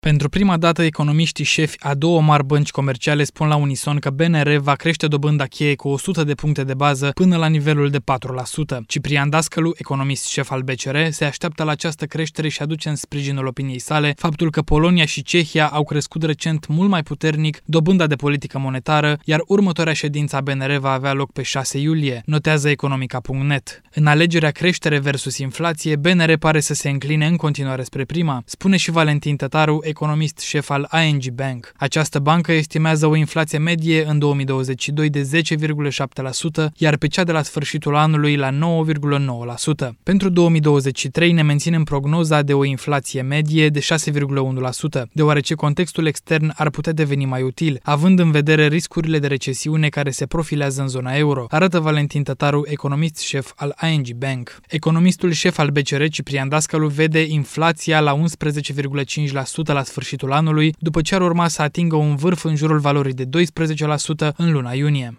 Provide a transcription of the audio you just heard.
Pentru prima dată, economiștii șefi a două mari bănci comerciale spun la unison că BNR va crește dobânda cheie cu 100 de puncte de bază până la nivelul de 4%. Ciprian Dascălu, economist șef al BCR, se așteaptă la această creștere și aduce în sprijinul opiniei sale faptul că Polonia și Cehia au crescut recent mult mai puternic dobânda de politică monetară, iar următoarea ședință a BNR va avea loc pe 6 iulie, notează economica.net. În alegerea creștere versus inflație, BNR pare să se încline în continuare spre prima, spune și Valentin Tătaru, economist șef al ING Bank. Această bancă estimează o inflație medie în 2022 de 10,7%, iar pe cea de la sfârșitul anului la 9,9%. Pentru 2023 ne menținem prognoza de o inflație medie de 6,1%, deoarece contextul extern ar putea deveni mai util, având în vedere riscurile de recesiune care se profilează în zona euro, arată Valentin Tătaru, economist șef al ING Bank. Economistul șef al BCR, Ciprian Dascălu, vede inflația la 11,5% la sfârșitul anului, după ce ar urma să atingă un vârf în jurul valorii de 12% în luna iunie.